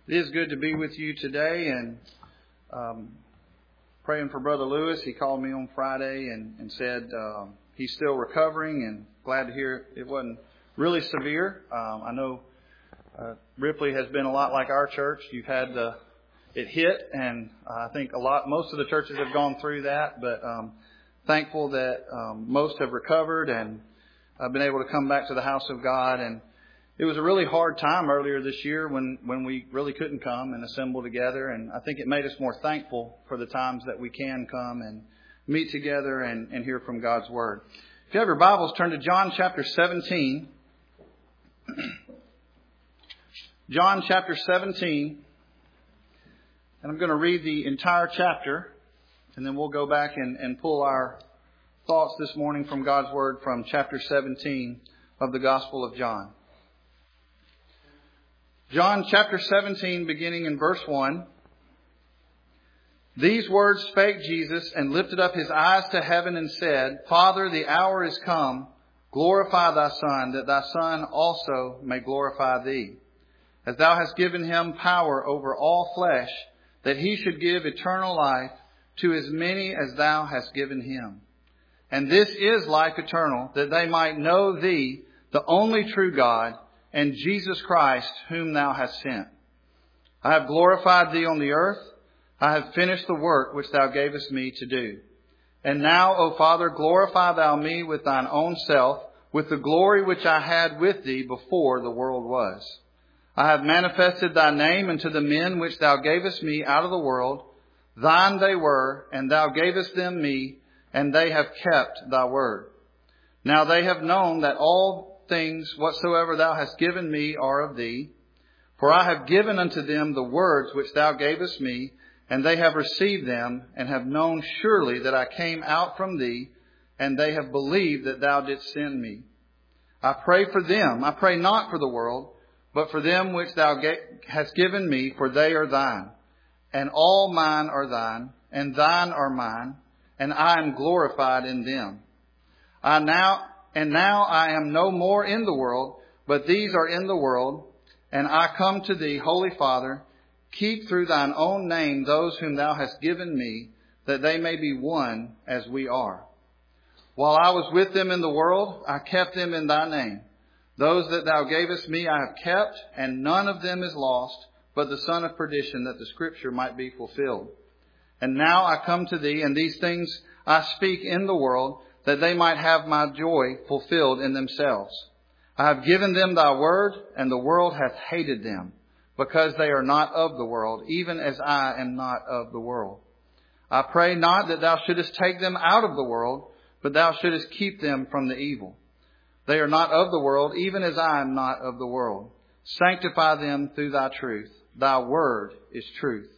It is good to be with you today, and praying for Brother Lewis. He called me on Friday and said he's still recovering, and glad to hear it wasn't really severe. I know Ripley has been a lot like our church. You've had it hit, and I think most of the churches have gone through that, but thankful that most have recovered and I've been able to come back to the house of God. And it was a really hard time earlier this year when we really couldn't come and assemble together. And I think it made us more thankful for the times that we can come and meet together and hear from God's Word. If you have your Bibles, turn to John chapter 17. John chapter 17. And I'm going to read the entire chapter. And then we'll go back and pull our thoughts this morning from God's Word from chapter 17 of the Gospel of John. John chapter 17, beginning in verse 1. These words spake Jesus, and lifted up his eyes to heaven, and said, Father, the hour is come. Glorify thy Son, that thy Son also may glorify thee. As thou hast given him power over all flesh, that he should give eternal life to as many as thou hast given him. And this is life eternal, that they might know thee, the only true God, and Jesus Christ, whom thou hast sent. I have glorified thee on the earth. I have finished the work which thou gavest me to do. And now, O Father, glorify thou me with thine own self, with the glory which I had with thee before the world was. I have manifested thy name unto the men which thou gavest me out of the world. Thine they were, and thou gavest them me, and they have kept thy word. Now they have known that all things whatsoever thou hast given me are of thee. For I have given unto them the words which thou gavest me, and they have received them, and have known surely that I came out from thee, and they have believed that thou didst send me. I pray for them. I pray not for the world, but for them which thou hast given me, for they are thine. And all mine are thine, and thine are mine, and I am glorified in them. Now I am no more in the world, but these are in the world, and I come to thee, Holy Father. Keep through thine own name those whom thou hast given me, that they may be one as we are. While I was with them in the world, I kept them in thy name. Those that thou gavest me I have kept, and none of them is lost, but the son of perdition, that the scripture might be fulfilled. And now I come to thee, and these things I speak in the world, that they might have my joy fulfilled in themselves. I have given them thy word, and the world hath hated them, because they are not of the world, even as I am not of the world. I pray not that thou shouldest take them out of the world, but thou shouldest keep them from the evil. They are not of the world, even as I am not of the world. Sanctify them through thy truth. Thy word is truth.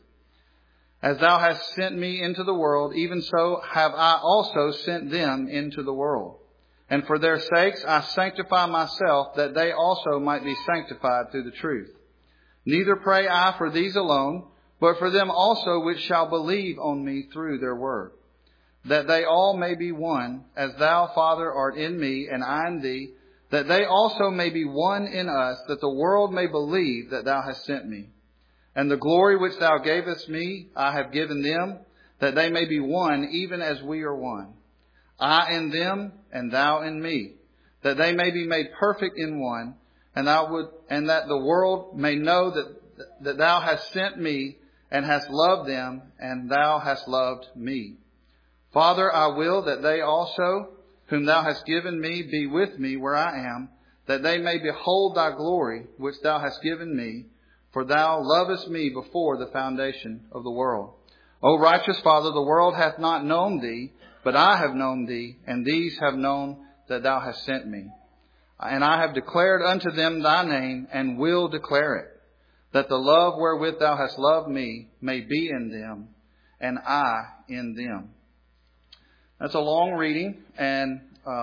As thou hast sent me into the world, even so have I also sent them into the world. And for their sakes I sanctify myself, that they also might be sanctified through the truth. Neither pray I for these alone, but for them also which shall believe on me through their word, that they all may be one, as thou, Father, art in me, and I in thee, that they also may be one in us, that the world may believe that thou hast sent me. And the glory which thou gavest me, I have given them, that they may be one, even as we are one. I in them, and thou in me, that they may be made perfect in one, and that the world may know that thou hast sent me, and hast loved them, and thou hast loved me. Father, I will that they also, whom thou hast given me, be with me where I am, that they may behold thy glory, which thou hast given me. For thou lovest me before the foundation of the world. O righteous Father, the world hath not known thee, but I have known thee, and these have known that thou hast sent me. And I have declared unto them thy name, and will declare it, that the love wherewith thou hast loved me may be in them, and I in them. That's a long reading, and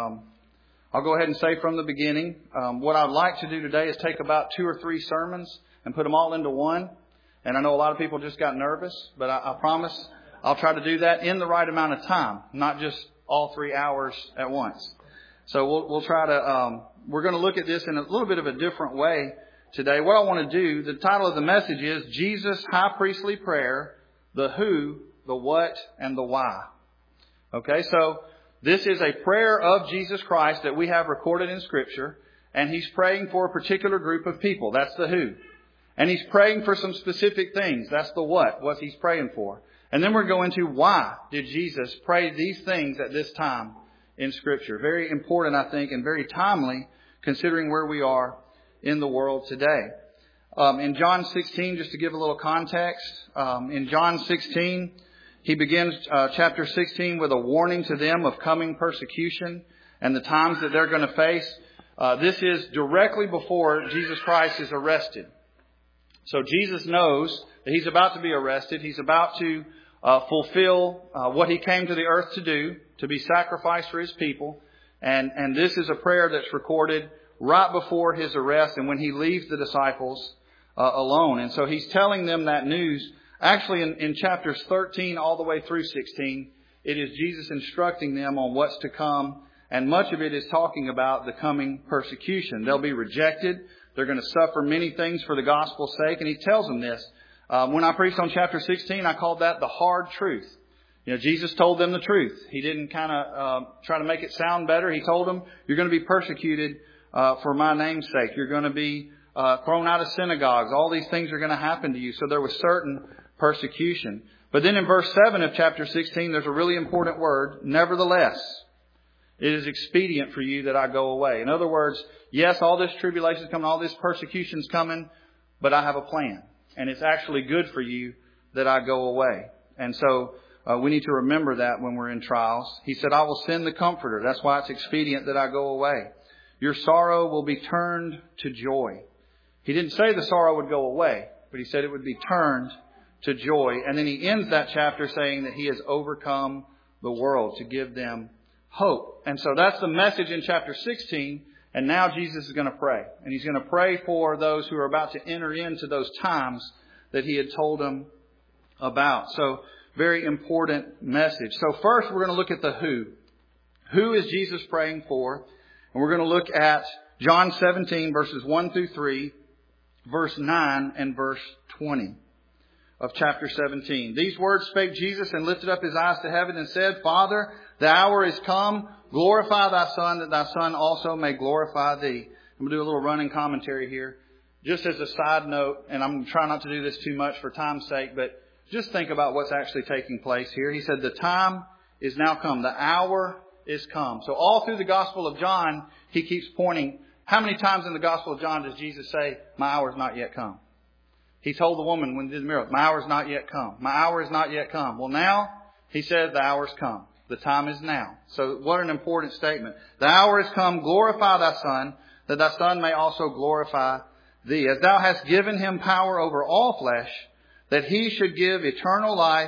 I'll go ahead and say from the beginning, what I'd like to do today is take about 2 or 3 sermons and put them all into one. And I know a lot of people just got nervous, but I promise I'll try to do that in the right amount of time, not just all 3 hours at once. So we'll try to, we're going to look at this in a little bit of a different way today. What I want to do, the title of the message is Jesus' High Priestly Prayer, the who, the what, and the why. Okay, so this is a prayer of Jesus Christ that we have recorded in Scripture, and He's praying for a particular group of people. That's the who. And He's praying for some specific things. That's the what He's praying for. And then we're going to why did Jesus pray these things at this time in Scripture. Very important, I think, and very timely, considering where we are in the world today. In John 16, just to give a little context, in John 16, He begins chapter 16 with a warning to them of coming persecution and the times that they're going to face. This is directly before Jesus Christ is arrested. So Jesus knows that He's about to be arrested. He's about to fulfill what He came to the earth to do, to be sacrificed for His people. And this is a prayer that's recorded right before His arrest and when He leaves the disciples alone. And so He's telling them that news. Actually, in chapters 13 all the way through 16, it is Jesus instructing them on what's to come. And much of it is talking about the coming persecution. They'll be rejected. They're going to suffer many things for the gospel's sake. And He tells them this. When I preached on chapter 16, I called that the hard truth. Jesus told them the truth. He didn't kind of try to make it sound better. He told them, you're going to be persecuted for my name's sake. You're going to be thrown out of synagogues. All these things are going to happen to you. So there was certain persecution. But then in verse 7 of chapter 16, there's a really important word, nevertheless. It is expedient for you that I go away. In other words, yes, all this tribulation is coming, all this persecution is coming, but I have a plan. And it's actually good for you that I go away. And so we need to remember that when we're in trials. He said, I will send the Comforter. That's why it's expedient that I go away. Your sorrow will be turned to joy. He didn't say the sorrow would go away, but He said it would be turned to joy. And then He ends that chapter saying that He has overcome the world to give them hope. And so that's the message in chapter 16. And now Jesus is going to pray. And He's going to pray for those who are about to enter into those times that He had told them about. So very important message. So first we're going to look at the who. Who is Jesus praying for? And we're going to look at John 17 verses 1 through 3, verse 9 and verse 20 of chapter 17. These words spake Jesus and lifted up His eyes to heaven and said, Father, the hour is come. Glorify Thy Son, that Thy Son also may glorify Thee. I'm going to do a little running commentary here. Just as a side note, and I'm trying not to do this too much for time's sake, but just think about what's actually taking place here. He said, the time is now come. The hour is come. So all through the Gospel of John, He keeps pointing. How many times in the Gospel of John does Jesus say, my hour is not yet come? He told the woman when He did the miracle, my hour is not yet come. My hour is not yet come. Well, now He says the hour is come. The time is now. So what an important statement. The hour is come. Glorify Thy Son, that Thy Son may also glorify Thee. As Thou hast given Him power over all flesh, that He should give eternal life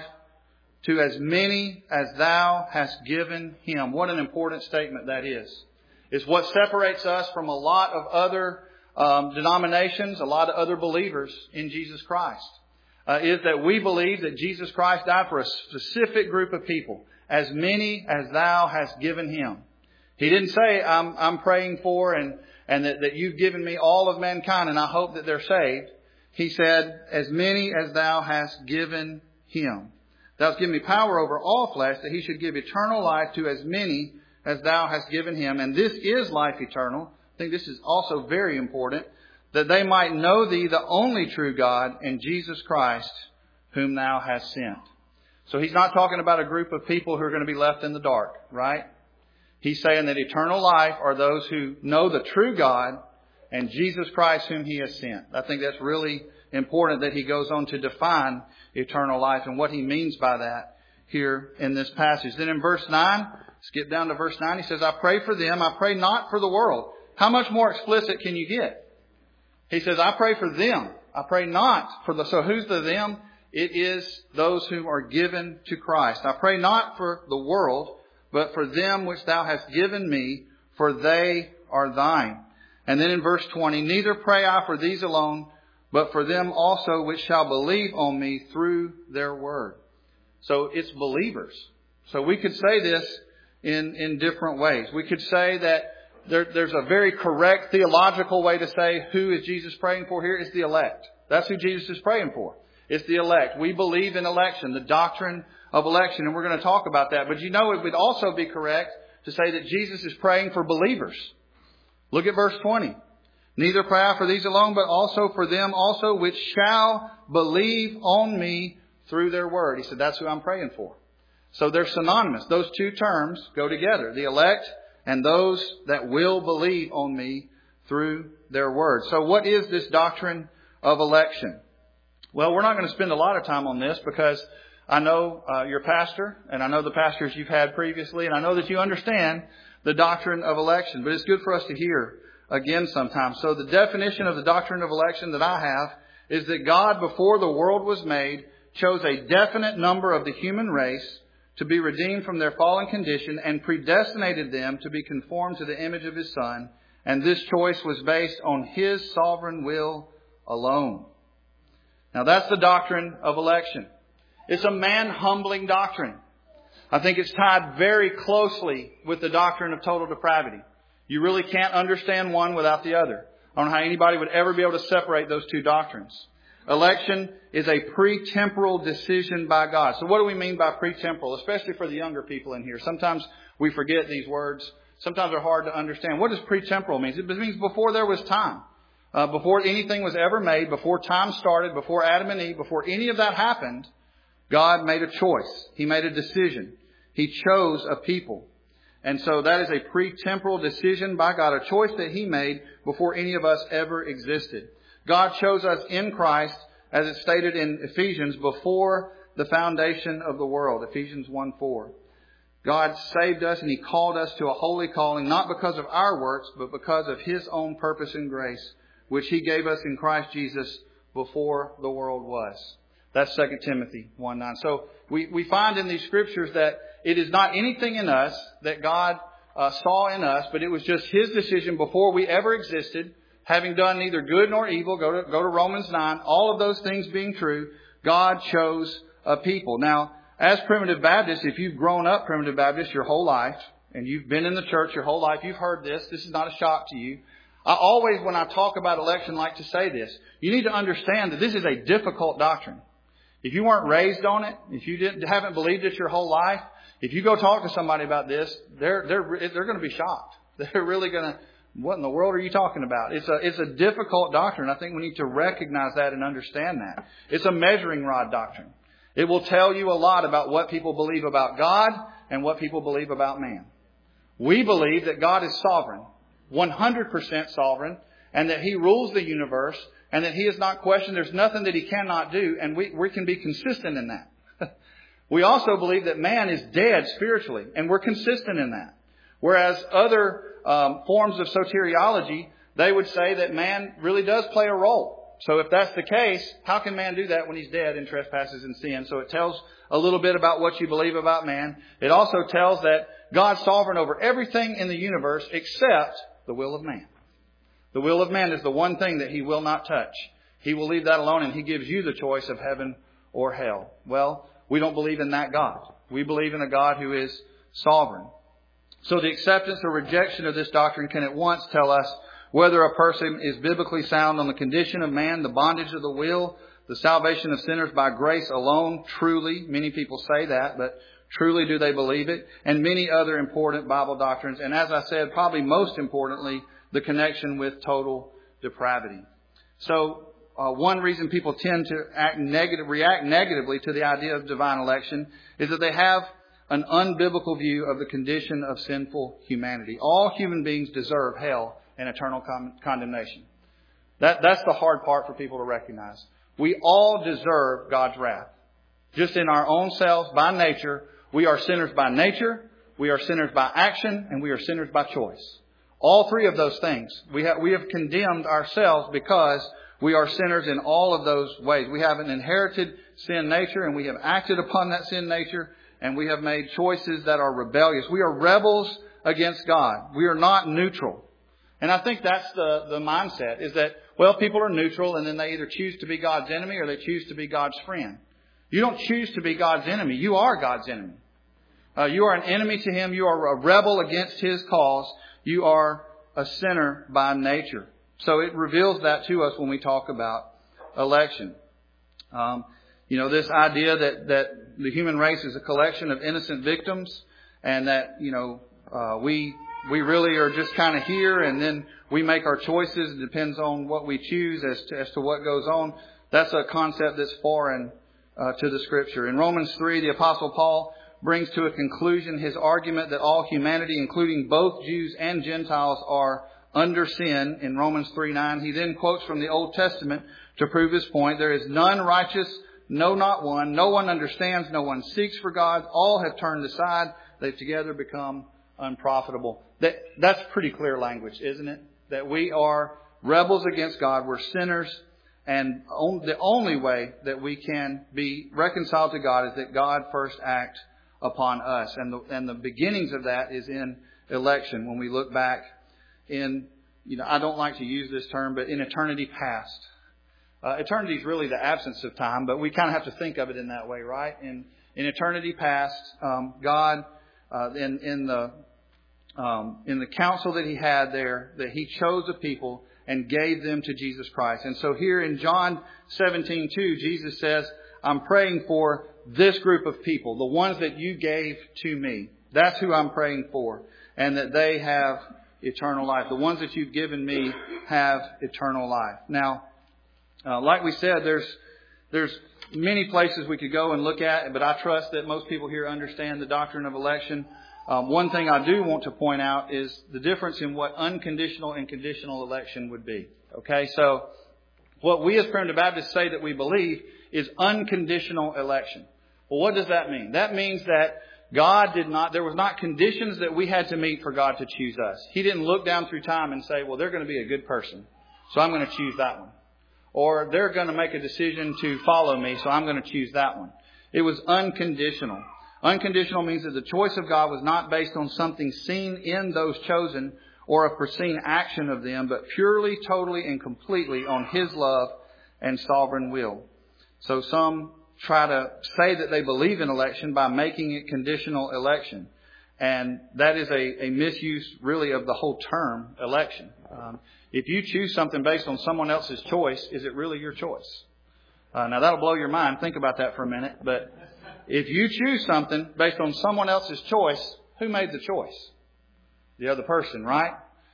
to as many as Thou hast given Him. What an important statement that is. It's what separates us from a lot of other denominations, a lot of other believers in Jesus Christ. Is that we believe that Jesus Christ died for a specific group of people. As many as Thou hast given Him. He didn't say, I'm praying for and that You've given me all of mankind and I hope that they're saved. He said, as many as Thou hast given Him. Thou hast given me power over all flesh, that He should give eternal life to as many as Thou hast given Him. And this is life eternal. I think this is also very important. That they might know Thee, the only true God, and Jesus Christ, whom Thou hast sent. So He's not talking about a group of people who are going to be left in the dark, right? He's saying that eternal life are those who know the true God and Jesus Christ whom He has sent. I think that's really important that He goes on to define eternal life and what He means by that here in this passage. Then in verse 9, skip down to verse 9, He says, I pray for them. I pray not for the world. How much more explicit can you get? He says, I pray for them. I pray not for the... So who's the them? It is those who are given to Christ. I pray not for the world, but for them which Thou hast given me, for they are Thine. And then in verse 20, neither pray I for these alone, but for them also which shall believe on me through their word. So it's believers. So we could say this in different ways. We could say that there's a very correct theological way to say who is Jesus praying for here. It's the elect. That's who Jesus is praying for. It's the elect. We believe in election, the doctrine of election, and we're going to talk about that. But it would also be correct to say that Jesus is praying for believers. Look at verse 20. Neither pray I for these alone, but also for them also which shall believe on me through their word. He said, that's who I'm praying for. So they're synonymous. Those two terms go together. The elect and those that will believe on me through their word. So what is this doctrine of election? Well, we're not going to spend a lot of time on this because I know your pastor and I know the pastors you've had previously, and I know that you understand the doctrine of election. But it's good for us to hear again sometimes. So the definition of the doctrine of election that I have is that God, before the world was made, chose a definite number of the human race to be redeemed from their fallen condition and predestinated them to be conformed to the image of His Son. And this choice was based on His sovereign will alone. Now that's the doctrine of election. It's a man-humbling doctrine. I think it's tied very closely with the doctrine of total depravity. You really can't understand one without the other. I don't know how anybody would ever be able to separate those two doctrines. Election is a pretemporal decision by God. So what do we mean by pretemporal, especially for the younger people in here? Sometimes we forget these words. Sometimes they're hard to understand. What does pretemporal mean? It means before there was time. Before anything was ever made, before time started, before Adam and Eve, before any of that happened, God made a choice. He made a decision. He chose a people. And so that is a pretemporal decision by God, a choice that He made before any of us ever existed. God chose us in Christ, as it's stated in Ephesians, before the foundation of the world. Ephesians 1:4. God saved us and He called us to a holy calling, not because of our works, but because of His own purpose and grace, which He gave us in Christ Jesus before the world was. That's 2 Timothy 1:9. So we find in these scriptures that it is not anything in us that God saw in us, but it was just His decision before we ever existed, having done neither good nor evil. Go to Romans 9. All of those things being true, God chose a people. Now, as Primitive Baptists, if you've grown up Primitive Baptist your whole life, and you've been in the church your whole life, you've heard this. This is not a shock to you. I always, when I talk about election, like to say this. You need to understand that this is a difficult doctrine. If you weren't raised on it, if you haven't believed it your whole life, if you go talk to somebody about this, they're going to be shocked. They're really going to, what in the world are you talking about? It's a difficult doctrine. I think we need to recognize that and understand that. It's a measuring rod doctrine. It will tell you a lot about what people believe about God and what people believe about man. We believe that God is sovereign, 100% sovereign, and that He rules the universe, and that He is not questioned. There's nothing that He cannot do, and we can be consistent in that. We also believe that man is dead spiritually, and we're consistent in that. Whereas other forms of soteriology, they would say that man really does play a role. So if that's the case, how can man do that when he's dead in trespasses and sin? So it tells a little bit about what you believe about man. It also tells that God's sovereign over everything in the universe except the will of man. The will of man is the one thing that He will not touch. He will leave that alone, and He gives you the choice of heaven or hell. Well, we don't believe in that God. We believe in a God who is sovereign. So the acceptance or rejection of this doctrine can at once tell us whether a person is biblically sound on the condition of man, the bondage of the will, the salvation of sinners by grace alone. Truly, many people say that, but truly do they believe it? And many other important Bible doctrines. And as I said, probably most importantly, the connection with total depravity. So one reason people tend to react negatively to the idea of divine election is that they have an unbiblical view of the condition of sinful humanity. All human beings deserve hell and eternal condemnation. That's the hard part for people to recognize. We all deserve God's wrath. Just in our own selves, by nature, we are sinners by nature, we are sinners by action, and we are sinners by choice. All three of those things. We have condemned ourselves because we are sinners in all of those ways. We have an inherited sin nature, and we have acted upon that sin nature, and we have made choices that are rebellious. We are rebels against God. We are not neutral. And I think that's the mindset, is that, well, people are neutral, and then they either choose to be God's enemy or they choose to be God's friend. You don't choose to be God's enemy. You are God's enemy. You are an enemy to Him. You are a rebel against His cause. You are a sinner by nature. So it reveals that to us when we talk about election. This idea that the human race is a collection of innocent victims, and that, we really are just kind of here, and then we make our choices. It depends on what we choose as to what goes on. That's a concept that's foreign to the Scripture. In Romans 3, the Apostle Paul brings to a conclusion his argument that all humanity, including both Jews and Gentiles, are under sin. In Romans 3:9, he then quotes from the Old Testament to prove his point. There is none righteous, no, not one. No one understands, no one seeks for God. All have turned aside. They've together become unprofitable. That's pretty clear language, isn't it? That we are rebels against God. We're sinners. And the only way that we can be reconciled to God is that God first acts upon us. And the beginnings of that is in election. When we look back in, I don't like to use this term, but in eternity past. Eternity is really the absence of time, but we kind of have to think of it in that way, right? In eternity past, God, in the council that He had there, that He chose a people and gave them to Jesus Christ. And so here in John 17:2, Jesus says, I'm praying for this group of people, the ones that you gave to me. That's who I'm praying for. And that they have eternal life. The ones that you've given me have eternal life. Now, like we said, there's many places we could go and look at, but I trust that most people here understand the doctrine of election. One thing I do want to point out is the difference in what unconditional and conditional election would be. Okay, so what we as Primitive Baptists say that we believe is unconditional election. Well, what does that mean? That means that there was not conditions that we had to meet for God to choose us. He didn't look down through time and say, well, they're going to be a good person, so I'm going to choose that one. Or they're going to make a decision to follow me, so I'm going to choose that one. It was unconditional. Unconditional means that the choice of God was not based on something seen in those chosen or a foreseen action of them, but purely, totally, and completely on His love and sovereign will. So some try to say that they believe in election by making it conditional election. And that is a misuse, really, of the whole term election. If you choose something based on someone else's choice, is it really your choice? Now, that'll blow your mind. Think about that for a minute. But if you choose something based on someone else's choice, who made the choice? The other person, right?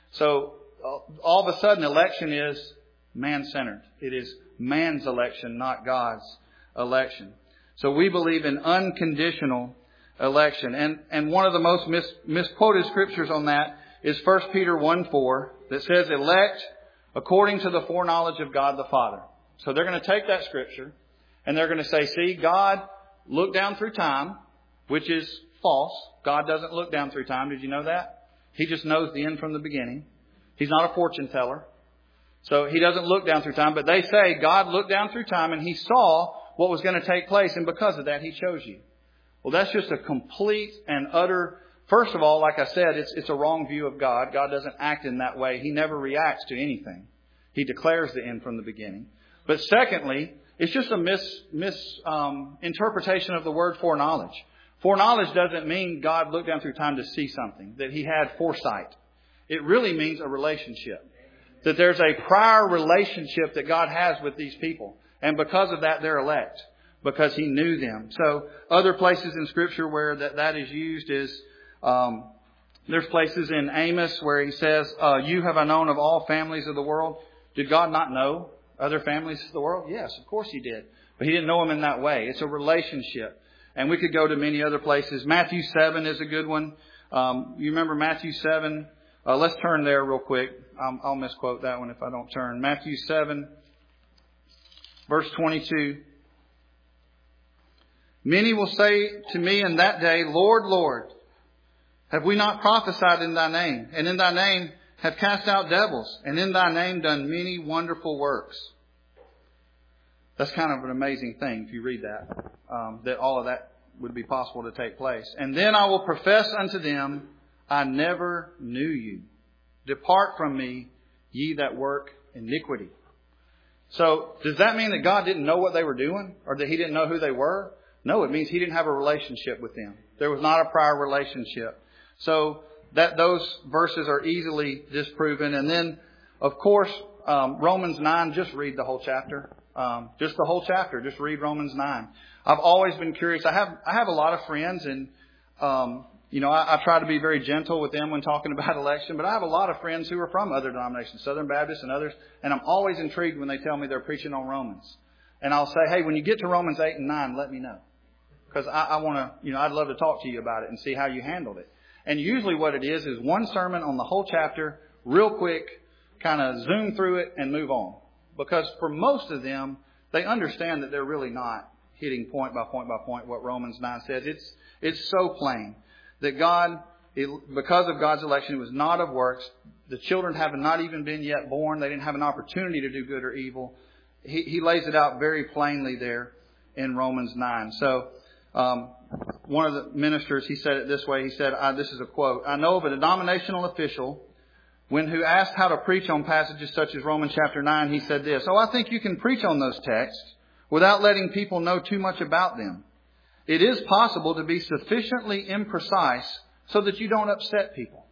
So all of a sudden, election is man-centered. It is man's election, not God's election. So we believe in unconditional election. And one of the most misquoted scriptures on that is 1 Peter 1:4 that says, elect according to the foreknowledge of God the Father. So they're going to take that scripture and they're going to say, see, God looked down through time, which is false. God doesn't look down through time. Did you know that? He just knows the end from the beginning. He's not a fortune teller. So He doesn't look down through time. But they say God looked down through time and He saw what was going to take place. And because of that, He chose you. Well, that's just a complete and utter, first of all, like I said, it's a wrong view of God. God doesn't act in that way. He never reacts to anything. He declares the end from the beginning. But secondly, it's just a misinterpretation of the word foreknowledge. Foreknowledge doesn't mean God looked down through time to see something, that He had foresight. It really means a relationship. That there's a prior relationship that God has with these people. And because of that, they're elect. Because He knew them. So other places in Scripture where that is used is, there's places in Amos where He says, you have I known of all families of the world. Did God not know other families of the world? Yes, of course He did. But He didn't know them in that way. It's a relationship. And we could go to many other places. Matthew 7 is a good one. You remember Matthew 7? Let's turn there real quick. I'll misquote that one if I don't turn. Matthew 7, verse 22. Many will say to me in that day, Lord, Lord, have we not prophesied in Thy name? And in Thy name have cast out devils, and in Thy name done many wonderful works. That's kind of an amazing thing if you read that, that all of that would be possible to take place. And then I will profess unto them, I never knew you. Depart from me, ye that work iniquity. So does that mean that God didn't know what they were doing, or that He didn't know who they were? No, it means He didn't have a relationship with them. There was not a prior relationship. So those verses are easily disproven. And then, of course, Romans 9, just read the whole chapter. Just the whole chapter. Just read Romans 9. I've always been curious. I have a lot of friends, and I try to be very gentle with them when talking about election, but I have a lot of friends who are from other denominations, Southern Baptists and others, and I'm always intrigued when they tell me they're preaching on Romans. And I'll say, hey, when you get to Romans 8 and 9, let me know. Because I want to, I'd love to talk to you about it and see how you handled it. And usually what it is one sermon on the whole chapter, real quick, kind of zoom through it and move on. Because for most of them, they understand that they're really not hitting point by point by point what Romans 9 says. It's so plain that God, because of God's election, it was not of works. The children have not even been yet born. They didn't have an opportunity to do good or evil. He lays it out very plainly there in Romans 9. So one of the ministers, he said it this way. He said, this is a quote, "I know of a denominational official who asked how to preach on passages such as Romans chapter 9, he said this, I think you can preach on those texts without letting people know too much about them. It is possible to be sufficiently imprecise so that you don't upset people."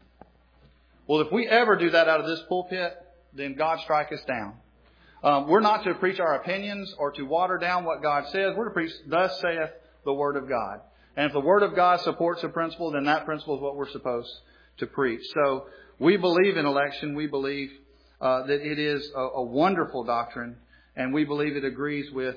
Well, if we ever do that out of this pulpit, then God strike us down. We're not to preach our opinions or to water down what God says. We're to preach, "Thus saith the Word of God." And if the Word of God supports a principle, then that principle is what we're supposed to preach. So we believe in election. We believe that it is a wonderful doctrine. And we believe it agrees with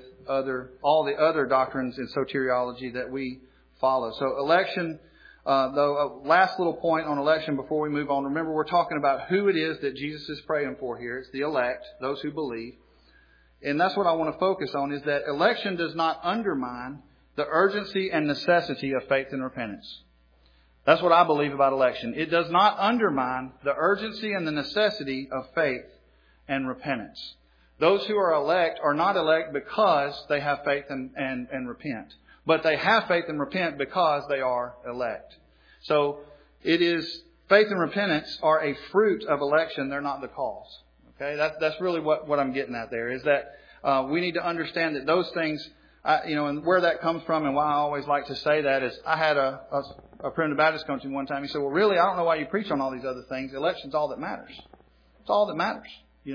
all the other doctrines in soteriology that we follow. So election, though, last little point on election before we move on. Remember, we're talking about who it is that Jesus is praying for here. It's the elect, those who believe. And that's what I want to focus on, is that election does not undermine the urgency and necessity of faith and repentance. That's what I believe about election. It does not undermine the urgency and the necessity of faith and repentance. Those who are elect are not elect because they have faith and repent. But they have faith and repent because they are elect. So it is, faith and repentance are a fruit of election. They're not the cause. Okay, that's really what I'm getting at there, is that we need to understand that those things, and where that comes from, and why I always like to say that is, I had a primitive Baptist come to me one time. He said, "Well, really, I don't know why you preach on all these other things. Election's all that matters. It's all that matters.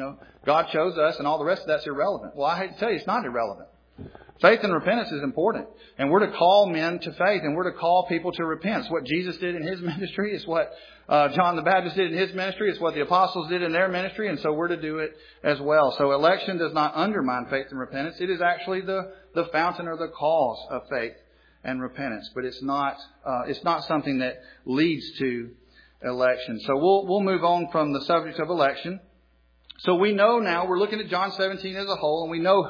God chose us, and all the rest of that's irrelevant." Well, I hate to tell you, it's not irrelevant. Faith and repentance is important. And we're to call men to faith, and we're to call people to repent. It's what Jesus did in His ministry. It's what John the Baptist did in his ministry. It's what the apostles did in their ministry. And so we're to do it as well. So election does not undermine faith and repentance. It is actually the fountain or the cause of faith and repentance. But it's not something that leads to election. So we'll move on from the subject of election. So we know now, we're looking at John 17 as a whole, and we know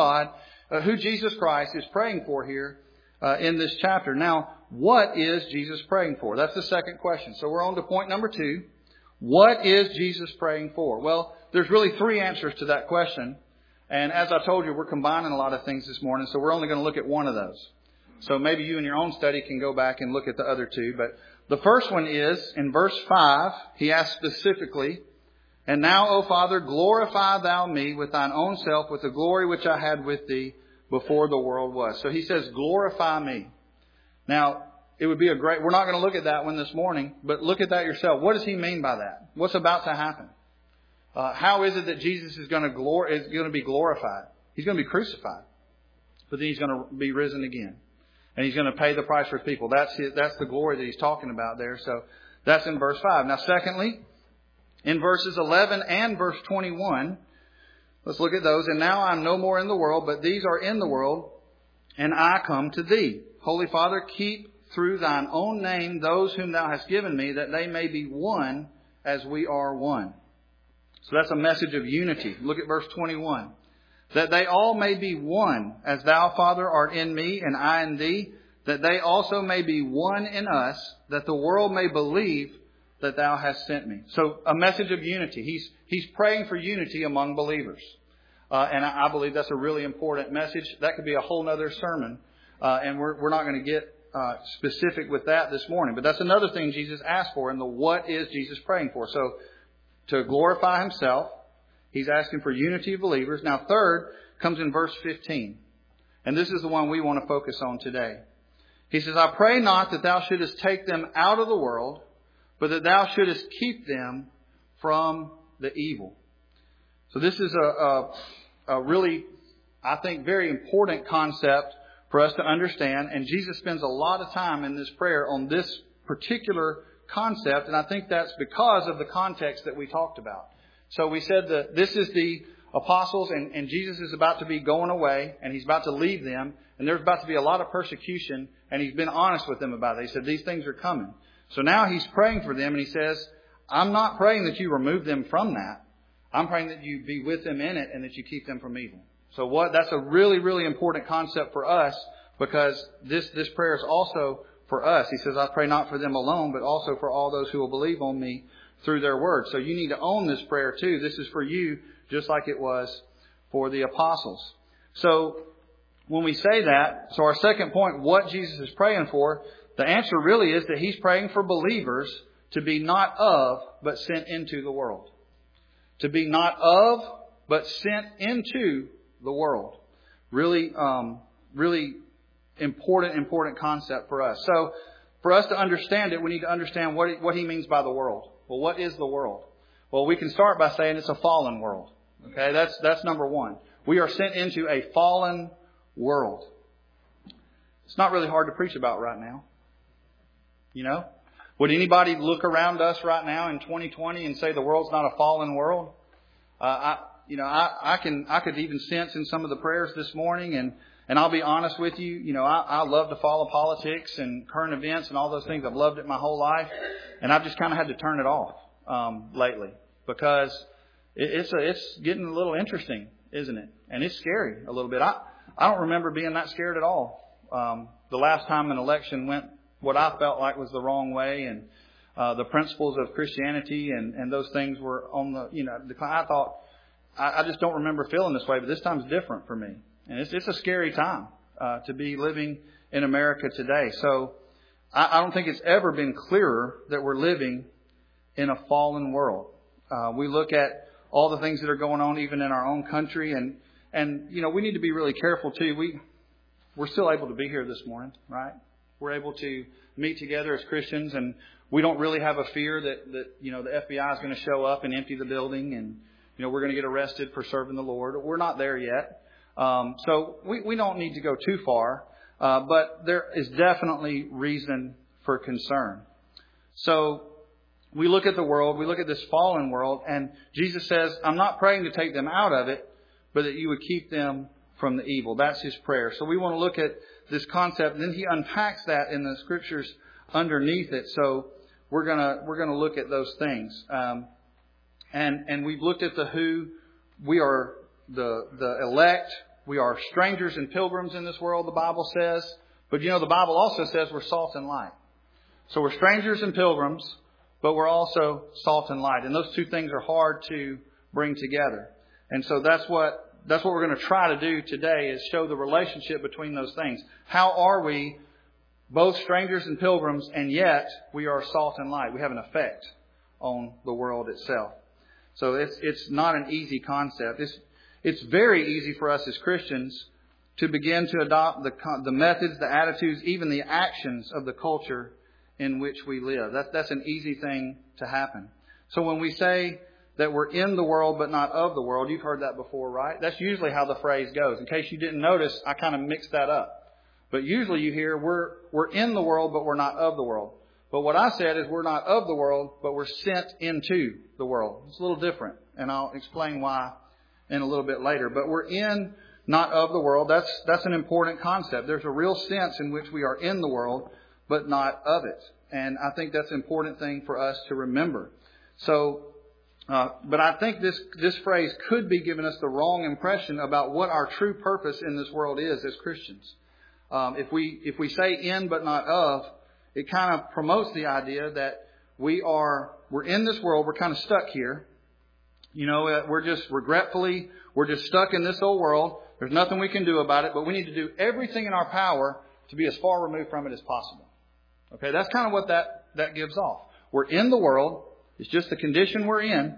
who Jesus Christ is praying for here in this chapter. Now, what is Jesus praying for? That's the second question. So we're on to point number 2. What is Jesus praying for? Well, there's really 3 answers to that question. And as I told you, we're combining a lot of things this morning, so we're only going to look at one of those. So maybe you in your own study can go back and look at the other 2. But the first one is, in verse 5, he asks specifically, "And now, O Father, glorify thou me with thine own self, with the glory which I had with thee before the world was." So he says, glorify me. Now, it would be we're not going to look at that one this morning, but look at that yourself. What does he mean by that? What's about to happen? How is it that Jesus is going to be glorified? He's going to be crucified, but then he's going to be risen again. And he's going to pay the price for his people. That's the glory that he's talking about there. So that's in verse 5. Now, secondly, in verses 11 and verse 21, let's look at those. "And now I'm no more in the world, but these are in the world, and I come to thee. Holy Father, keep through thine own name those whom thou hast given me, that they may be one as we are one." So that's a message of unity. Look at verse 21. "That they all may be one, as thou, Father, art in me, and I in thee, that they also may be one in us, that the world may believe that thou hast sent me." So a message of unity. He's praying for unity among believers. And I believe that's a really important message. That could be a whole other sermon. And we're not going to get specific with that this morning. But that's another thing Jesus asked for. And what is Jesus praying for? So to glorify himself, he's asking for unity of believers. Now, third comes in verse 15. And this is the one we want to focus on today. He says, "I pray not that thou shouldest take them out of the world, but that thou shouldest keep them from the evil. So this is a really, I think, very important concept for us to understand. And Jesus spends a lot of time in this prayer on this particular concept. And I think that's because of the context that we talked about. So we said that this is the apostles and Jesus is about to be going away and he's about to leave them. And there's about to be a lot of persecution. And he's been honest with them about it. He said, these things are coming. So now he's praying for them and he says, I'm not praying that you remove them from that. I'm praying that you be with them in it and that you keep them from evil. So that's a really, really important concept for us because this prayer is also for us. He says, I pray not for them alone, but also for all those who will believe on me through their word. So you need to own this prayer too. This is for you just like it was for the apostles. So when we say that, so our second point, what Jesus is praying for, the answer really is that he's praying for believers to be not of, but sent into the world. To be not of, but sent into the world. Really, really important concept for us. So for us to understand it, we need to understand what he means by the world. Well, what is the world? Well, we can start by saying it's a fallen world. Okay, that's number one. We are sent into a fallen world. It's not really hard to preach about right now. You know? Would anybody look around us right now in 2020 and say the world's not a fallen world? I could even sense in some of the prayers this morning, and I'll be honest with you, I love to follow politics and current events and all those things. I've loved it my whole life, and I've just kind of had to turn it off lately because it's getting a little interesting, isn't it? And it's scary a little bit. I don't remember being that scared at all. The last time an election went what I felt like was the wrong way, and the principles of Christianity and those things were on the I just don't remember feeling this way, but this time's different for me. And it's a scary time to be living in America today. So I don't think it's ever been clearer that we're living in a fallen world. We look at all the things that are going on even in our own country, and we need to be really careful too. We're still able to be here this morning, right? We're able to meet together as Christians, and we don't really have a fear that the FBI is going to show up and empty the building, and we're going to get arrested for serving the Lord. We're not there yet, so we don't need to go too far, but there is definitely reason for concern. So we look at the world, we look at this fallen world, and Jesus says, I'm not praying to take them out of it, but that you would keep them from the evil. That's his prayer. So we want to look at this concept, and then he unpacks that in the scriptures underneath it. So we're gonna look at those things, and we've looked at the who. We are the elect. We are strangers and pilgrims in this world, the Bible says. But the Bible also says we're salt and light. So we're strangers and pilgrims, but we're also salt and light, and those two things are hard to bring together. And so that's what we're going to try to do today, is show the relationship between those things. How are we both strangers and pilgrims, and yet we are salt and light? We have an effect on the world itself. So it's not an easy concept. It's very easy for us as Christians to begin to adopt the methods, the attitudes, even the actions of the culture in which we live. That's an easy thing to happen. So when we say that we're in the world but not of the world, you've heard that before, right? That's usually how the phrase goes. In case you didn't notice, I kind of mixed that up. But usually you hear we're in the world but we're not of the world. But what I said is we're not of the world, but we're sent into the world. It's a little different, and I'll explain why in a little bit later. But we're in, not of the world. That's an important concept. There's a real sense in which we are in the world, but not of it. And I think that's an important thing for us to remember. So, but I think this phrase could be giving us the wrong impression about what our true purpose in this world is as Christians. If we say in but not of, it kind of promotes the idea that we're in this world, we're kind of stuck here. We're just stuck in this old world. There's nothing we can do about it, but we need to do everything in our power to be as far removed from it as possible. Okay, that's kind of what that gives off. We're in the world. It's just the condition we're in.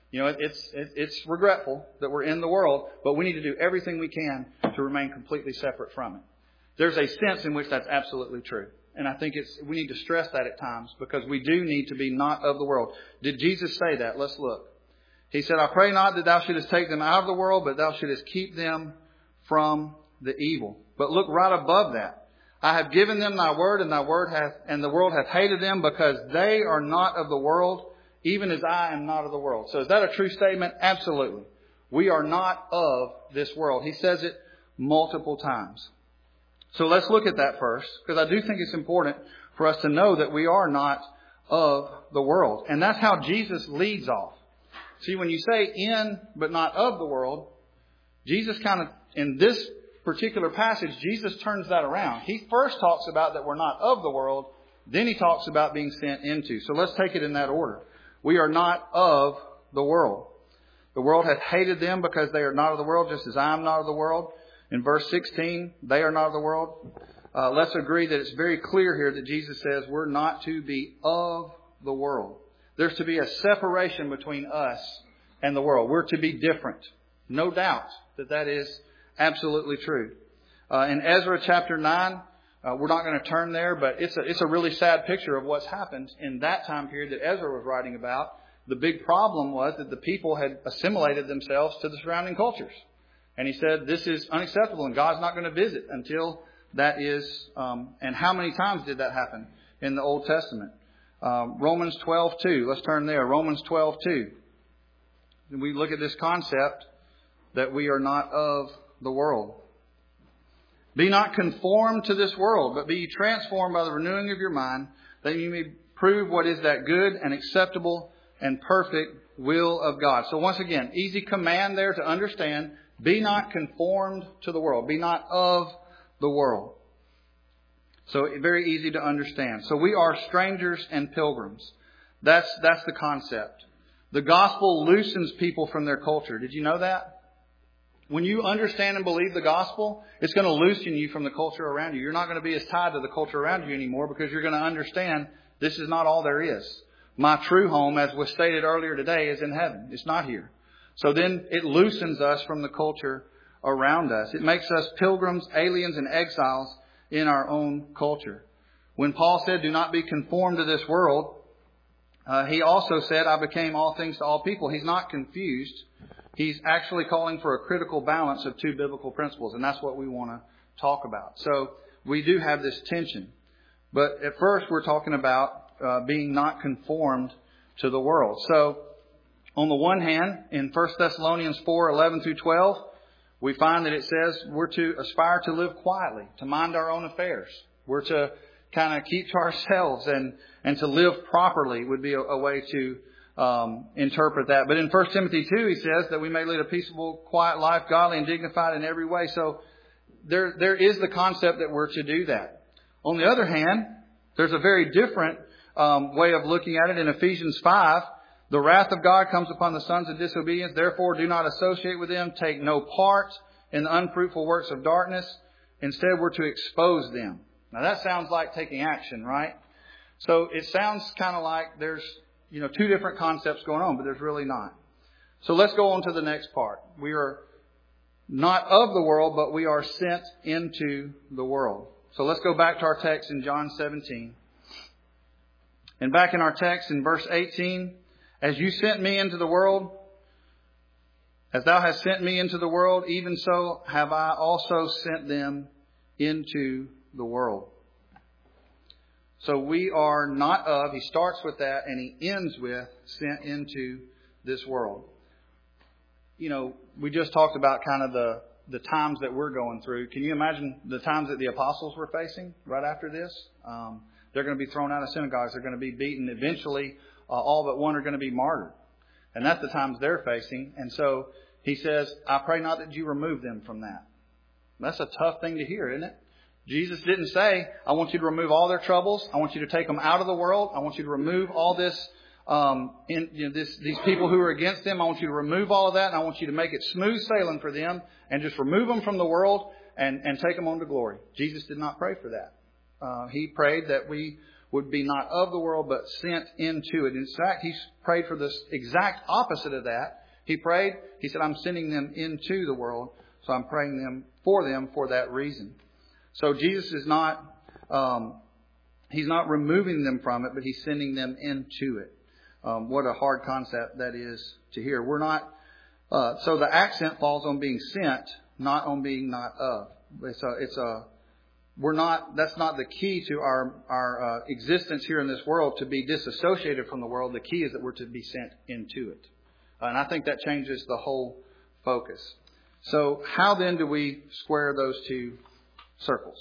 It's regretful that we're in the world, but we need to do everything we can to remain completely separate from it. There's a sense in which that's absolutely true. And I think we need to stress that at times because we do need to be not of the world. Did Jesus say that? Let's look. He said, I pray not that thou shouldest take them out of the world, but thou shouldest keep them from the evil. But look right above that. I have given them thy word, and the world hath hated them because they are not of the world, even as I am not of the world. So is that a true statement? Absolutely. We are not of this world. He says it multiple times. So let's look at that first, because I do think it's important for us to know that we are not of the world. And that's how Jesus leads off. See, when you say in but not of the world, Jesus kind of, in this particular passage, Jesus turns that around. He first talks about that we're not of the world, then he talks about being sent into. So let's take it in that order. We are not of the world. The world hath hated them because they are not of the world, just as I am not of the world. In verse 16, they are not of the world. Let's agree that it's very clear here that Jesus says we're not to be of the world. There's to be a separation between us and the world. We're to be different. No doubt that is absolutely true. In Ezra chapter 9, we're not going to turn there, but it's a really sad picture of what's happened in that time period that Ezra was writing about. The big problem was that the people had assimilated themselves to the surrounding cultures. And he said, this is unacceptable and God's not going to visit until that is, and how many times did that happen in the Old Testament? Romans 12:2. Let's turn there. Romans 12:2. We look at this concept that we are not of the world. Be not conformed to this world, but be ye transformed by the renewing of your mind, that you may prove what is that good and acceptable and perfect will of God. So once again, easy command there to understand. Be not conformed to the world. Be not of the world. So very easy to understand. So we are strangers and pilgrims. That's the concept. The gospel loosens people from their culture. Did you know that? When you understand and believe the gospel, it's going to loosen you from the culture around you. You're not going to be as tied to the culture around you anymore because you're going to understand this is not all there is. My true home, as was stated earlier today, is in heaven. It's not here. So then it loosens us from the culture around us. It makes us pilgrims, aliens, and exiles in our own culture. When Paul said, do not be conformed to this world, he also said, I became all things to all people. He's not confused. He's actually calling for a critical balance of two biblical principles, and that's what we want to talk about. So we do have this tension. But at first we're talking about being not conformed to the world. So on the one hand, in 1 Thessalonians 4:11-12, we find that it says we're to aspire to live quietly, to mind our own affairs. We're to kind of keep to ourselves and to live properly would be a way to interpret that. But in 1 Timothy 2, he says that we may lead a peaceable, quiet life, godly and dignified in every way. So there is the concept that we're to do that. On the other hand, there's a very different way of looking at it in Ephesians 5. The wrath of God comes upon the sons of disobedience. Therefore, do not associate with them. Take no part in the unfruitful works of darkness. Instead, we're to expose them. Now, that sounds like taking action, right? So it sounds kind of like there's, two different concepts going on, but there's really not. So let's go on to the next part. We are not of the world, but we are sent into the world. So let's go back to our text in John 17. And back in our text in verse 18, as you sent me into the world, as thou hast sent me into the world, even so have I also sent them into the world. So we are not of, he starts with that and he ends with sent into this world. We just talked about kind of the times that we're going through. Can you imagine the times that the apostles were facing right after this? They're going to be thrown out of synagogues. They're going to be beaten. Eventually, all but one are going to be martyred. And that's the times they're facing. And so he says, I pray not that you remove them from that. That's a tough thing to hear, isn't it? Jesus didn't say, I want you to remove all their troubles. I want you to take them out of the world. I want you to remove all this, these people who are against them. I want you to remove all of that. And I want you to make it smooth sailing for them and just remove them from the world and take them on to glory. Jesus did not pray for that. He prayed that we would be not of the world, but sent into it. In fact, he prayed for this exact opposite of that. He said, I'm sending them into the world. So I'm praying for them for that reason. So Jesus is not He's not removing them from it, but He's sending them into it. What a hard concept that is to hear. We're not, so the accent falls on being sent, not on being not of. That's not the key to our existence here in this world, to be disassociated from the world. The key is that we're to be sent into it. And I think that changes the whole focus. So how then do we square those two circles?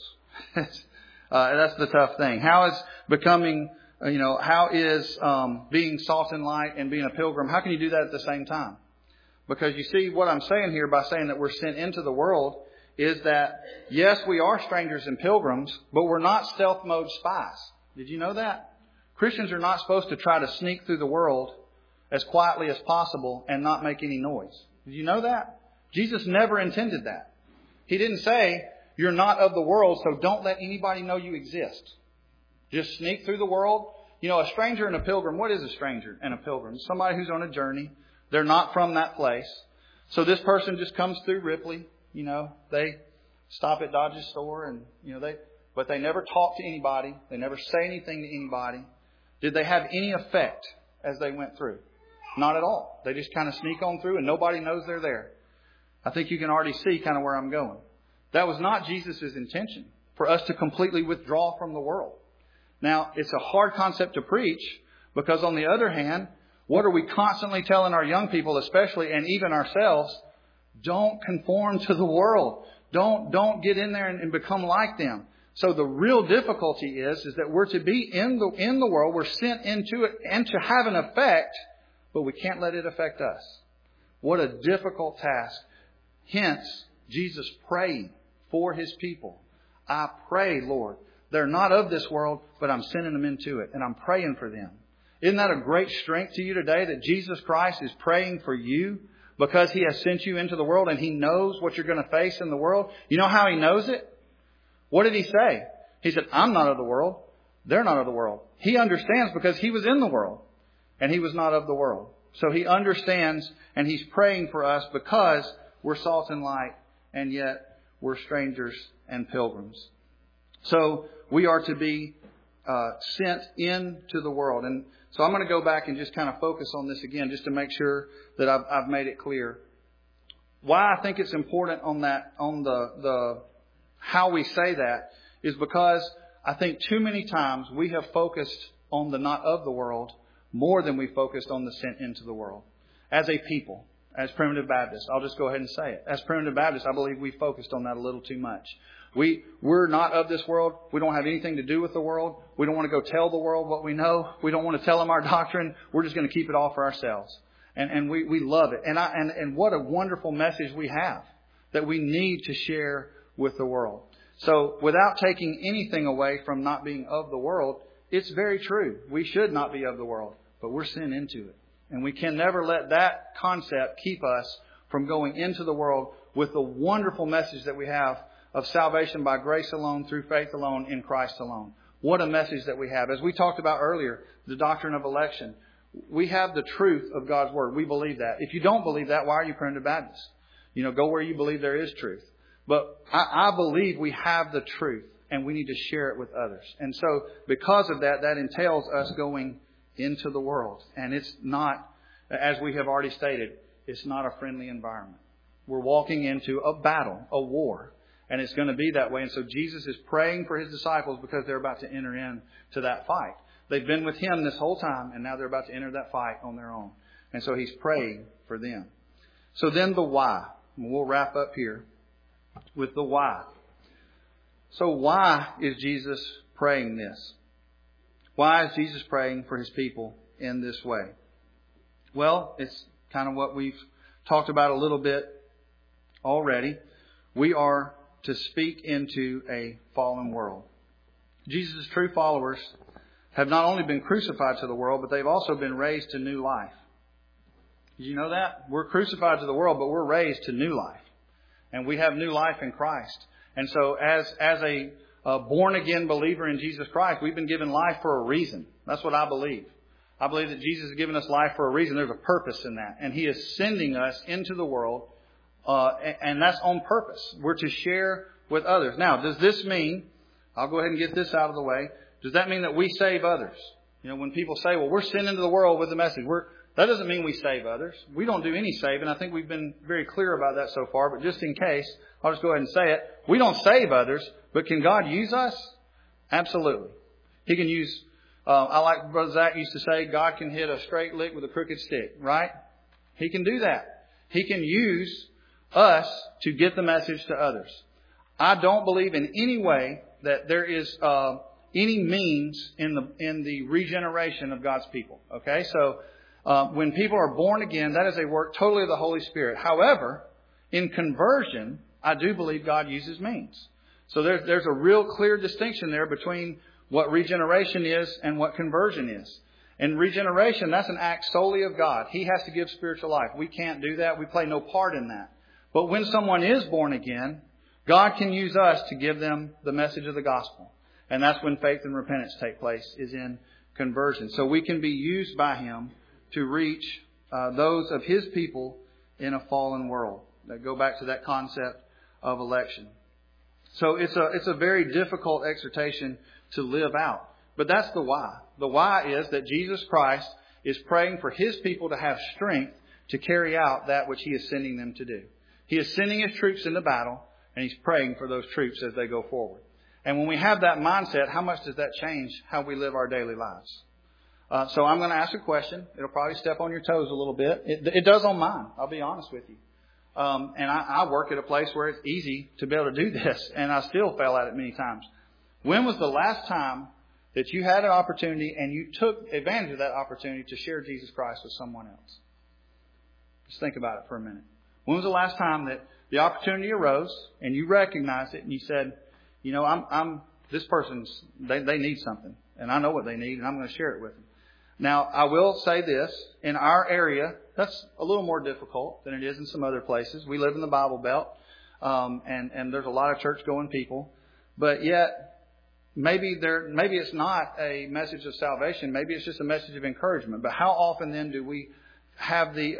That's the tough thing. How is becoming, how is being salt and light and being a pilgrim, how can you do that at the same time? Because you see, what I'm saying here by saying that we're sent into the world is that, yes, we are strangers and pilgrims, but we're not stealth mode spies. Did you know that? Christians are not supposed to try to sneak through the world as quietly as possible and not make any noise. Did you know that? Jesus never intended that. He didn't say, you're not of the world, so don't let anybody know you exist. Just sneak through the world. A stranger and a pilgrim, what is a stranger and a pilgrim? Somebody who's on a journey. They're not from that place. So this person just comes through Ripley. They stop at Dodge's store and, but they never talk to anybody. They never say anything to anybody. Did they have any effect as they went through? Not at all. They just kind of sneak on through and nobody knows they're there. I think you can already see kind of where I'm going. That was not Jesus' intention, for us to completely withdraw from the world. Now, it's a hard concept to preach because on the other hand, what are we constantly telling our young people especially, and even ourselves? Don't conform to the world. Don't get in there and become like them. So the real difficulty is that we're to be in the world. We're sent into it and to have an effect, but we can't let it affect us. What a difficult task. Hence, Jesus praying for His people. I pray, Lord, they're not of this world, but I'm sending them into it, and I'm praying for them. Isn't that a great strength to you today that Jesus Christ is praying for you because He has sent you into the world and He knows what you're going to face in the world? You know how He knows it? What did He say? He said, I'm not of the world. They're not of the world. He understands because He was in the world and He was not of the world. So He understands and He's praying for us because we're salt and light and yet we're strangers and pilgrims. So we are to be sent into the world. And so I'm going to go back and just kind of focus on this again, just to make sure that I've made it clear. Why I think it's important on the how we say that is because I think too many times we have focused on the not of the world more than we focused on the sent into the world. As a people, as Primitive Baptists, I'll just go ahead and say it. As Primitive Baptists, I believe we focused on that a little too much. We're not of this world. We don't have anything to do with the world. We don't want to go tell the world what we know. We don't want to tell them our doctrine. We're just going to keep it all for ourselves. And we love it. And what a wonderful message we have that we need to share with the world. So without taking anything away from not being of the world, it's very true. We should not be of the world, but we're sent into it. And we can never let that concept keep us from going into the world with the wonderful message that we have of salvation by grace alone, through faith alone, in Christ alone. What a message that we have. As we talked about earlier, the doctrine of election. We have the truth of God's Word. We believe that. If you don't believe that, why are you Primitive Baptist? Go where you believe there is truth. But I believe we have the truth and we need to share it with others. And so because of that, that entails us going into the world. And it's not, as we have already stated, it's not a friendly environment. We're walking into a battle, a war. And it's going to be that way. And so Jesus is praying for His disciples because they're about to enter into that fight. They've been with Him this whole time, and now they're about to enter that fight on their own. And so He's praying for them. So then the why. And we'll wrap up here with the why. So why is Jesus praying this? Why is Jesus praying for His people in this way? Well, it's kind of what we've talked about a little bit already. We are to speak into a fallen world. Jesus' true followers have not only been crucified to the world, but they've also been raised to new life. Did you know that? We're crucified to the world, but we're raised to new life. And we have new life in Christ. And so as a born-again believer in Jesus Christ, we've been given life for a reason. That's what I believe. I believe that Jesus has given us life for a reason. There's a purpose in that. And He is sending us into the world. And that's on purpose. We're to share with others. Now, does this mean, I'll go ahead and get this out of the way. Does that mean that we save others? You know, when people say, well, we're sent into the world with the message, that doesn't mean we save others. We don't do any saving. I think we've been very clear about that so far. But just in case, I'll just go ahead and say it. We don't save others, but can God use us? Absolutely. He can use, I like Brother Zach used to say, God can hit a straight lick with a crooked stick, right? He can do that. He can use us to get the message to others. I don't believe in any way that there is any means in the regeneration of God's people. Okay, so when people are born again, that is a work totally of the Holy Spirit. However, in conversion, I do believe God uses means. So there's a real clear distinction there between what regeneration is and what conversion is. And regeneration, that's an act solely of God. He has to give spiritual life. We can't do that. We play no part in that. But when someone is born again, God can use us to give them the message of the gospel. And that's when faith and repentance take place, is in conversion. So we can be used by Him to reach those of His people in a fallen world. That go back to that concept of election. So it's a very difficult exhortation to live out. But that's the why. The why is that Jesus Christ is praying for His people to have strength to carry out that which He is sending them to do. He is sending His troops into battle, and He's praying for those troops as they go forward. And when we have that mindset, how much does that change how we live our daily lives? So I'm going to ask a question. It'll probably step on your toes a little bit. It does on mine. I'll be honest with you. And I work at a place where it's easy to be able to do this, and I still fail at it many times. When was the last time that you had an opportunity and you took advantage of that opportunity to share Jesus Christ with someone else? Just think about it for a minute. When was the last time that the opportunity arose and you recognized it and you said, you know, I'm this person's, they need something, and I know what they need, and I'm going to share it with them. Now, I will say this, in our area, that's a little more difficult than it is in some other places. We live in the Bible Belt, and there's a lot of church-going people, but yet maybe it's not a message of salvation. Maybe it's just a message of encouragement. But how often then do we have the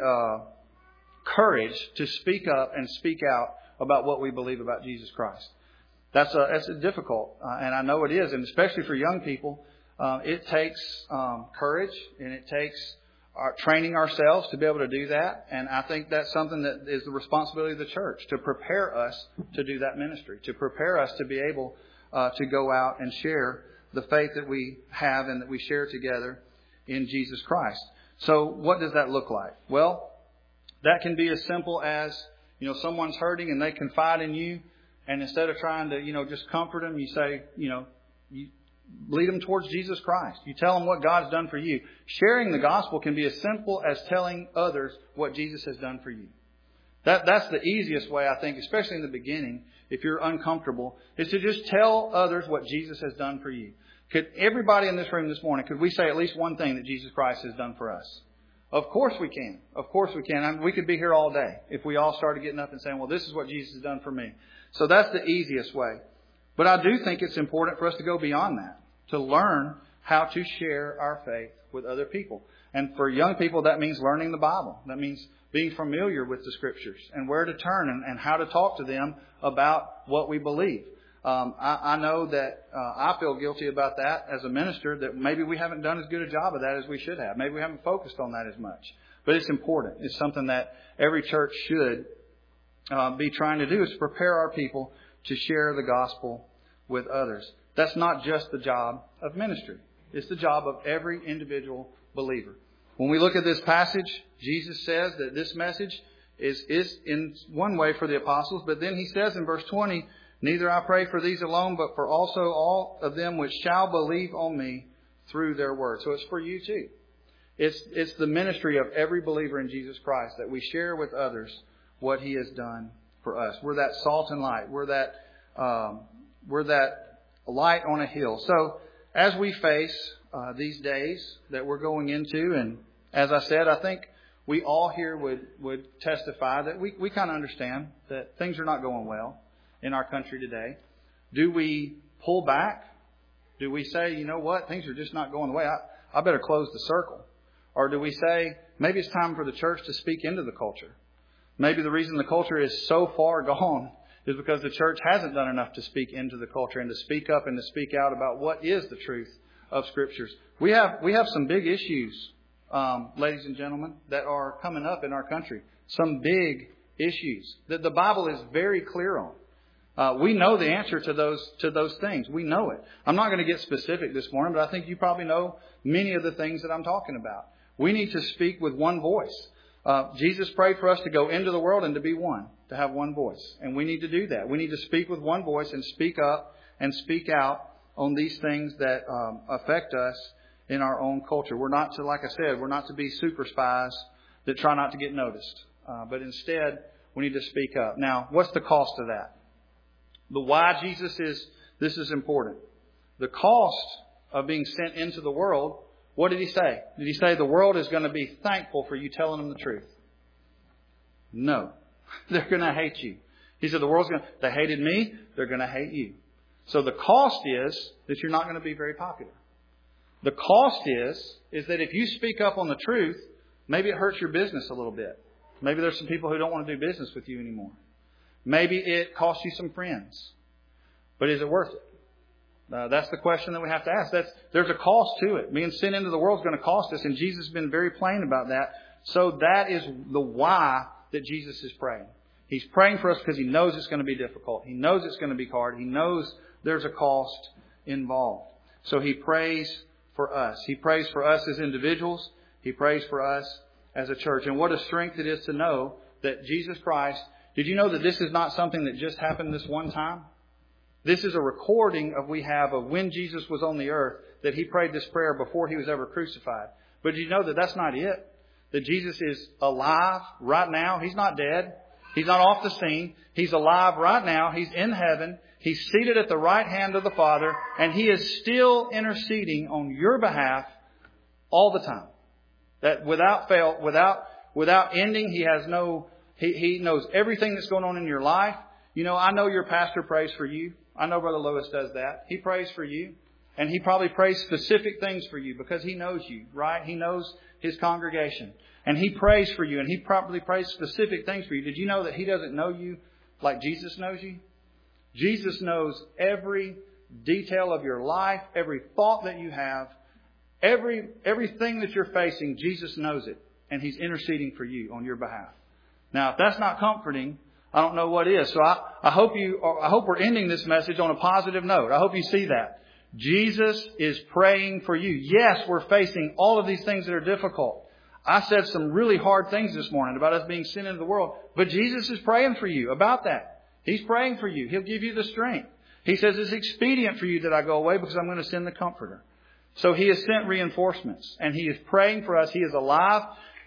courage to speak up and speak out about what we believe about Jesus Christ? That's difficult, and I know it is, and especially for young people. It takes courage, and it takes training ourselves to be able to do that. And I think that's something that is the responsibility of the church, to prepare us to do that ministry, to prepare us to be able to go out and share the faith that we have and that we share together in Jesus Christ. So what does that look like? Well, that can be as simple as, you know, someone's hurting and they confide in you, and instead of trying to, you know, just comfort them, you say, you know, you lead them towards Jesus Christ. You tell them what God's done for you. Sharing the gospel can be as simple as telling others what Jesus has done for you. That's the easiest way, I think, especially in the beginning, if you're uncomfortable, is to just tell others what Jesus has done for you. Could everybody in this room this morning, could we say at least one thing that Jesus Christ has done for us? Of course we can. Of course we can. I mean, we could be here all day if we all started getting up and saying, well, this is what Jesus has done for me. So that's the easiest way. But I do think it's important for us to go beyond that, to learn how to share our faith with other people. And for young people, that means learning the Bible. That means being familiar with the Scriptures and where to turn and how to talk to them about what we believe. I know that I feel guilty about that as a minister, that maybe we haven't done as good a job of that as we should have. Maybe we haven't focused on that as much. But it's important. It's something that every church should be trying to do, is to prepare our people to share the gospel with others. That's not just the job of ministry. It's the job of every individual believer. When we look at this passage, Jesus says that this message is in one way for the apostles, but then He says in verse 20, neither I pray for these alone, but for also all of them which shall believe on me through their word. So it's for you too. It's the ministry of every believer in Jesus Christ, that we share with others what He has done for us. We're that salt and light. We're that light on a hill. So as we face these days that we're going into, and as I said, I think we all here would testify that we kind of understand that things are not going well in our country today. Do we pull back? Do we say, you know what, things are just not going the way, I better close the circle? Or do we say, maybe it's time for the church to speak into the culture? Maybe the reason the culture is so far gone is because the church hasn't done enough to speak into the culture and to speak up and to speak out about what is the truth of Scriptures. We have some big issues, ladies and gentlemen, that are coming up in our country. Some big issues that the Bible is very clear on. We know the answer to those things. We know it. I'm not going to get specific this morning, but I think you probably know many of the things that I'm talking about. We need to speak with one voice. Jesus prayed for us to go into the world and to be one, to have one voice. And we need to do that. We need to speak with one voice and speak up and speak out on these things that affect us in our own culture. We're not to, like I said, we're not to be super spies that try not to get noticed. But instead, we need to speak up. Now, what's the cost of that? The why this is important. The cost of being sent into the world, what did he say? Did he say the world is going to be thankful for you telling them the truth? No. They're going to hate you. He said they hated me, they're going to hate you. So the cost is that you're not going to be very popular. The cost is that if you speak up on the truth, maybe it hurts your business a little bit. Maybe there's some people who don't want to do business with you anymore. Maybe it costs you some friends. But is it worth it? That's the question that we have to ask. There's a cost to it. Being sent into the world is going to cost us, and Jesus has been very plain about that. So that is the why that Jesus is praying. He's praying for us because He knows it's going to be difficult. He knows it's going to be hard. He knows there's a cost involved. So He prays for us. He prays for us as individuals. He prays for us as a church. And what a strength it is to know that Jesus Christ, did you know that this is not something that just happened this one time? This is a recording we have of when Jesus was on the earth, that He prayed this prayer before He was ever crucified. But did you know that that's not it? That Jesus is alive right now. He's not dead. He's not off the scene. He's alive right now. He's in heaven. He's seated at the right hand of the Father, and He is still interceding on your behalf all the time. That without fail, without ending, He knows everything that's going on in your life. You know, I know your pastor prays for you. I know Brother Lewis does that. He prays for you. And he probably prays specific things for you because he knows you, right? He knows his congregation. And he prays for you. And he probably prays specific things for you. Did you know that he doesn't know you like Jesus knows you? Jesus knows every detail of your life, every thought that you have, everything that you're facing. Jesus knows it. And He's interceding for you on your behalf. Now, if that's not comforting, I don't know what is. So I hope we're ending this message on a positive note. I hope you see that. Jesus is praying for you. Yes, we're facing all of these things that are difficult. I said some really hard things this morning about us being sent into the world. But Jesus is praying for you about that. He's praying for you. He'll give you the strength. He says it's expedient for you that I go away because I'm going to send the Comforter. So He has sent reinforcements. And He is praying for us. He is alive.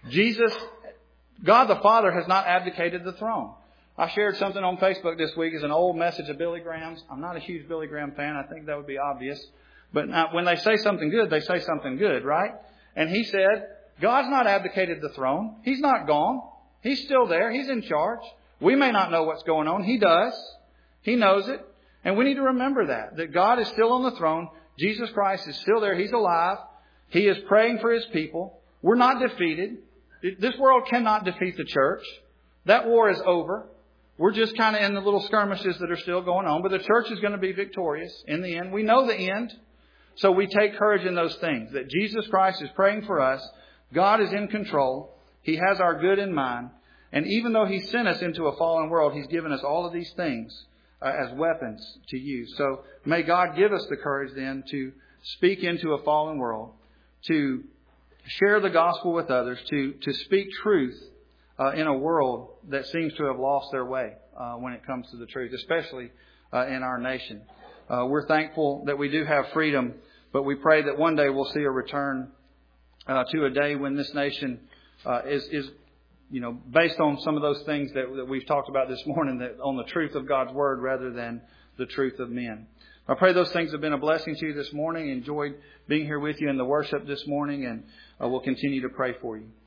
God the Father has not abdicated the throne. I shared something on Facebook this week as an old message of Billy Graham's. I'm not a huge Billy Graham fan. I think that would be obvious. But when they say something good, they say something good, right? And he said, God's not abdicated the throne. He's not gone. He's still there. He's in charge. We may not know what's going on. He does. He knows it. And we need to remember that God is still on the throne. Jesus Christ is still there. He's alive. He is praying for His people. We're not defeated. This world cannot defeat the church. That war is over. We're just kind of in the little skirmishes that are still going on. But the church is going to be victorious in the end. We know the end. So we take courage in those things. That Jesus Christ is praying for us. God is in control. He has our good in mind. And even though He sent us into a fallen world, He's given us all of these things as weapons to use. So may God give us the courage then to speak into a fallen world. To share the gospel with others. To speak truth. In a world that seems to have lost their way when it comes to the truth, especially in our nation. We're thankful that we do have freedom, but we pray that one day we'll see a return to a day when this nation is based on some of those things that we've talked about this morning, that on the truth of God's Word rather than the truth of men. I pray those things have been a blessing to you this morning. Enjoyed being here with you in the worship this morning, and we'll continue to pray for you.